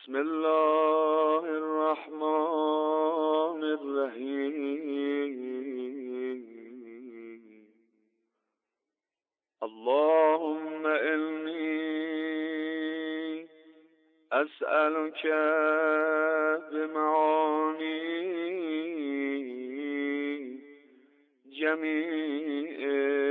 بسم الله الرحمن الرحیم. اللهم انی اسألك بمعانی جمیع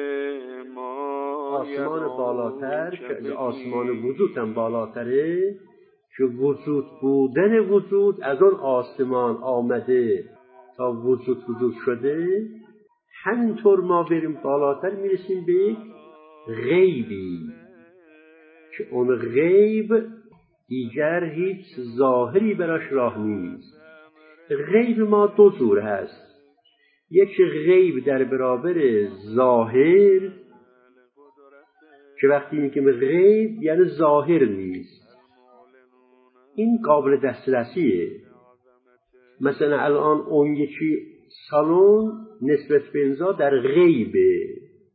ما آسمان بالاتر که از آسمان وجود هم بالاتره، که وجود بودن وجود از اون آسمان آمده تا وجود شده. همینطور ما بریم بالاتر میرسیم به یک غیبی که اون غیب دیگر هیچ ظاهری براش راه نیست. غیب ما دو جور هست. یک غیب در برابر ظاهر که وقتی میگیم غیب یعنی ظاهر نیست، این قابل دسترسیه. مثلا الان اون یکی سالن نسبت به اینجا در غیبه،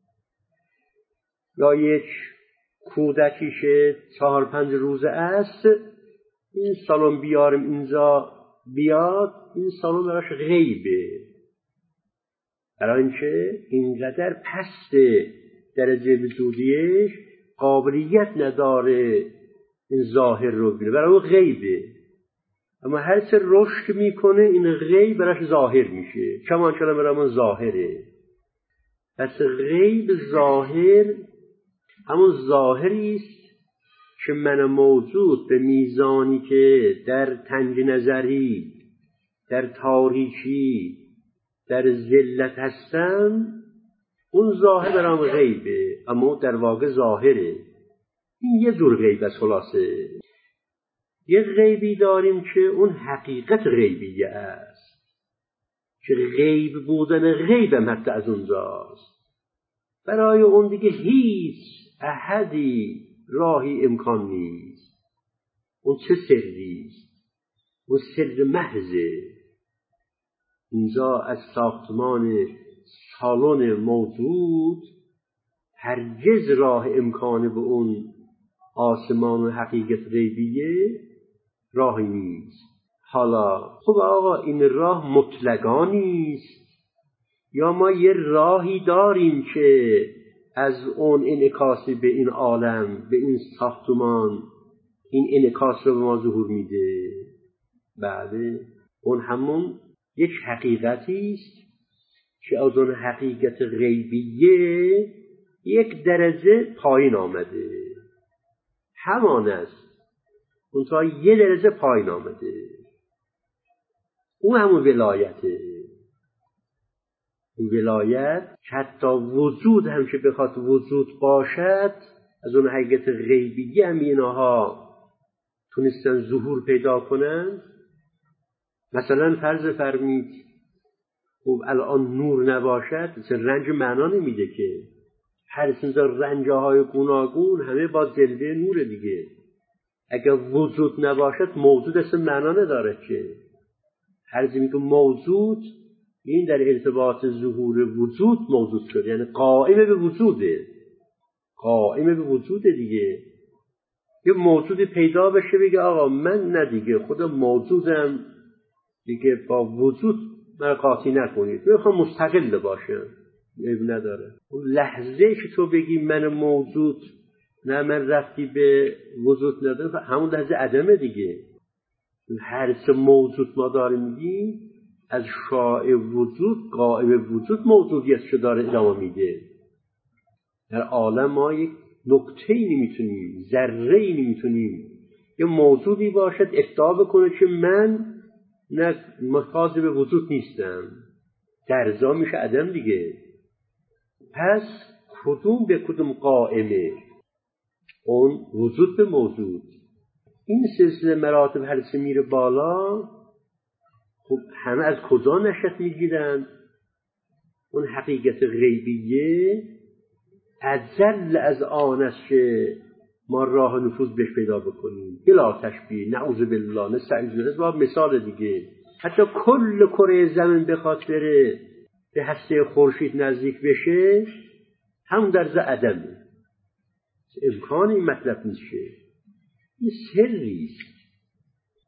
یا یک کودکیش 4-5 روزه است، این سالن بیارم اینجا بیاد، این سالن براش غیبه، برای اینکه اینقدر پست درجه وجودیش قابلیت نداره این ظاهر رو بینه، برای اون غیبه. اما هر چه رشد میکنه این غیب براش ظاهر میشه، کمان کلام برامون ظاهره. پس غیب ظاهر همون ظاهری است که من موجود به میزانی که در تنگ نظری، در تاریکی، در ذلت هستم، اون ظاهر برام غیبه، اما در واقع ظاهره. این یه جور غیب است. خلاصه یه غیبی داریم که اون حقیقت غیبیه است، که غیب بودن غیب هم حتی از اونجاست. برای اون دیگه هیچ احدی راهی امکان نیست. اون چه سریست؟ اون سر محضه. اینجا از ساختمان سالن موجود هرگز راه امکان به اون آسمان و حقیقت غیبیه راهی نیست. حالا خب آقا این راه مطلقا نیست، یا ما یه راهی داریم که از اون انعکاسی به این عالم، به این ساختمان، این انعکاس رو به ما ظهور میده؟ بله، اون همون یک حقیقتی است که از اون حقیقت غیبیه یک درجه پایین آمده، همان است، اون تا یه درجه پایین آمده. اون همون ولایته. اون ولایت حتی وجود هم که بخواد وجود باشد، از اون حقیقت غیبیه هم اینها تونستن ظهور پیدا کنن. مثلا فرض فرمید خب الان نور نباشد، رنج معنا نمیده که. هر سنجا رنجه های گوناگون همه با جلوه نور دیگه. اگر وجود نباشد موجود اصلا معنا نداره که. هر چیزی که موجود این در ارتباط ظهور وجود موجود شده، یعنی قائم به وجوده، قائم به وجوده دیگه. یه موجودی پیدا بشه بگه آقا من نه دیگه خدا موجودم دیگه، با وجود من قاطی نکنید، میخوام مستقل باشم، عیب نداره. اون لحظه که تو بگی من موجود، نه من رفتی به وجود ندارم، همون لحظه عدمه دیگه. هر چه موجود ما داریم میگیم از شایع وجود، قائم وجود موجودیتشو داره ادامه میده. در عالم ما یک نقطه‌ای نمیتونیم، ذره‌ای نمیتونیم یه موجودی باشد ادعا بکنه که من نه محتاج به وجود نیستم، درجا میشه عدم دیگه. پس کدوم به کدوم قائمه؟ اون وجود به موجود. این سلسله مراتب هر چه میره بالا، خب همه از کجا نشأت میگیرن؟ اون حقیقت غیبیه اجل از آن است که ما راه نفوذ بهش پیدا بکنیم. بلا تشبیه، نعوذ بالله، نستعیذ بالله. با مثال دیگه، حتی کل کره زمین بخواد بره به هسته خورشید نزدیک بشه، هم در ذات عدمه، امکان این مطلب نیست. این سریست.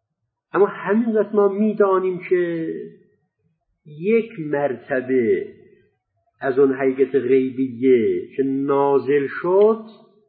اما همینقدر ما میدانیم که یک مرتبه از اون حقیقت غیبیه که نازل شد،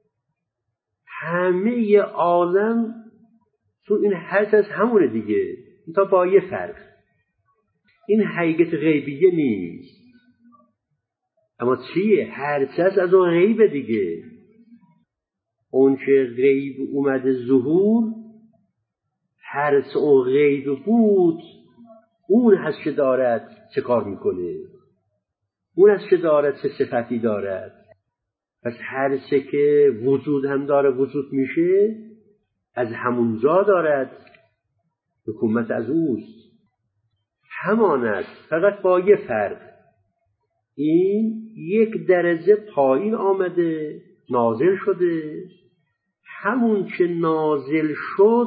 همه عالم تو این حد از همونه دیگه، تا با یه فرق. این حقیقت غیبیه نیست، اما چیه؟ هر چیز از اون غیبه دیگه. اون که غیب اومده ظهور، هر چه اون غیب بود، اون هست که دارد چه کار میکنه، اون هست که دارد چه صفتی دارد. پس هر چه که وجود هم داره وجود میشه، از همونجا دارد، حکومت از اوست. همان است، فقط با یه فرق. این یک درجه پایین آمده، نازل شده. همون که نازل شد،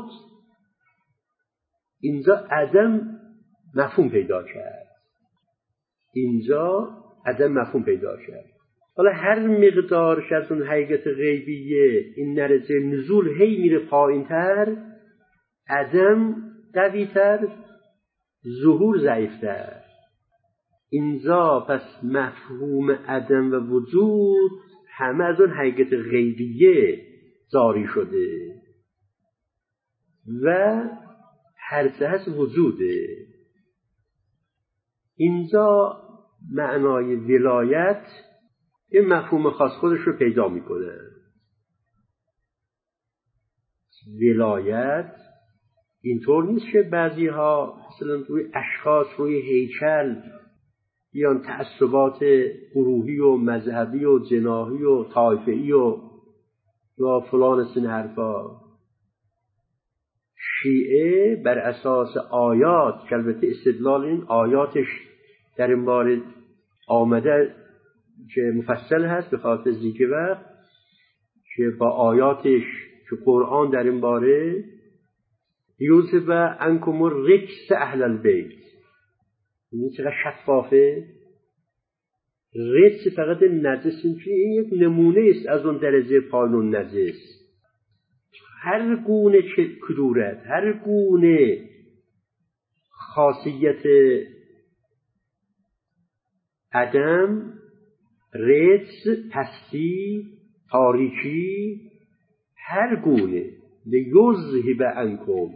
اینجا عدم مفهوم پیدا کرد. اینجا عدم مفهوم پیدا کرد. حالا هر مقدار که از اون حقیقت غیبیه این درجه نزول هی میره پایین تر، عدم قوی تر، ظهور ضعیفتر. اینجا پس مفهوم عدم و وجود همه از اون حقیقت غیبیه جاری شده و هر چه هست وجوده. اینجا معنای ولایت این مفهوم خاص خودش رو پیدا میکنه. ولایت اینطور نیست که بعضی ها مثلا روی اشخاص، روی هیکل بیان تعصبات گروهی و مذهبی و جناحی و طایفه‌ای و یا فلان سن حرفا. شیعه بر اساس آیات که البته استدلال این آیاتش در این باره آمده که مفصل هست به خاطر ذکر وقت، که با آیاتش که قرآن در این باره یوسف عنکم الرجس اهل البیت، این چقدر شفافه. رجس فقط نجس، این یک نمونه است از اون درجه پایین نجس. هر گونه کدورت، هر گونه خاصیت عدم، رجس، پستی، تاریکی، هر گونه لیذهب عنکم،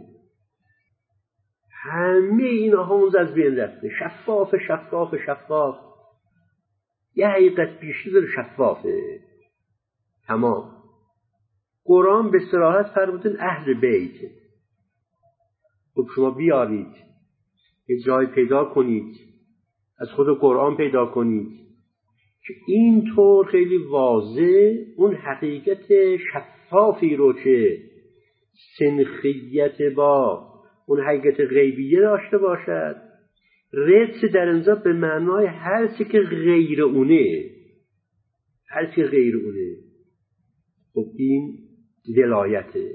همه اینا همون از بین رفته. شفاف شفاف شفاف، یه حقیقت بیشتر شفافه. تمام. قرآن به صراحت فرمودن اهل بیت. خب شما بیارید یه جای پیدا کنید، از خود قرآن پیدا کنید که اینطور خیلی واضح اون حقیقت شفافی رو که سنخیت با اون حقیقت غیبیه داشته باشد. رجس در اینجا به معنای هر چی که غیر اونه، هر چی غیر اونه. خب این ولایته.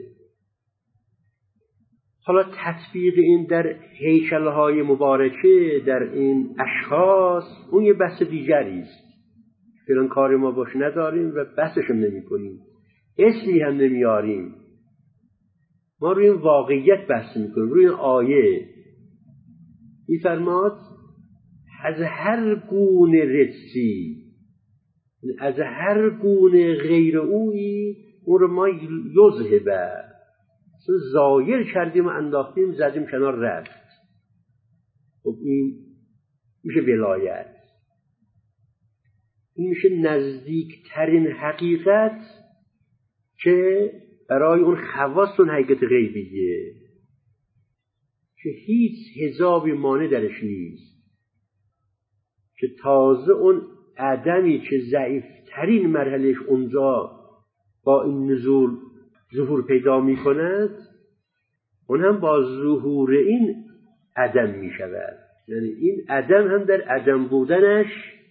حالا تطبیق این در هیکل‌های مبارکه، در این اشخاص، اون یه بحث دیگری است. فلان کار ما باش نداریم و بحثش هم نمی کنیم، اسمی هم نمیاریم. ما روی این واقعیت بحث میکنیم، روی این آیه میفرماد از هر گونه رجسی، از هر گونه غیر اویی، اون رو ما یذهب زایر کردیم و انداختیم، زدیم کنار، رفت. خب این میشه ولایت. این میشه نزدیکترین حقیقت که برای اون خواص اون حقیقت غیبیه که هیچ حجابی مانع درش نیست، که تازه اون عدمی که ضعیفترین مرحلهش اونجا با این نزول ظهور پیدا می کند، اون هم با ظهور این عدم می شود. یعنی این عدم هم در عدم بودنش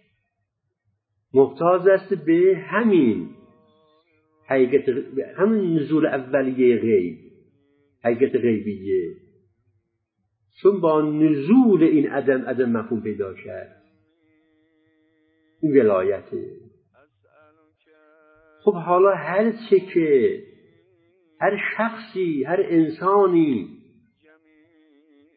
محتاج است به همین حقیقت، همین نزول اولیه غیب، حقیقت غیبیه. چون با نزول این عدم مفهوم پیدا کرد، این ولایته. خب حالا هر چه که هر شخصی، هر انسانی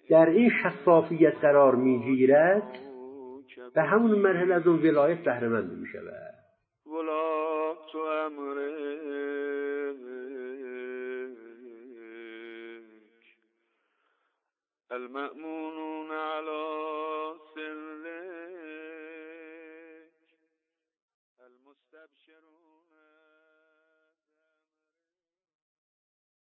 در این شفافیت قرار میگیرد به همون مرحله از اون ولایت بهره مند میشود. ولاة امرک المأمونون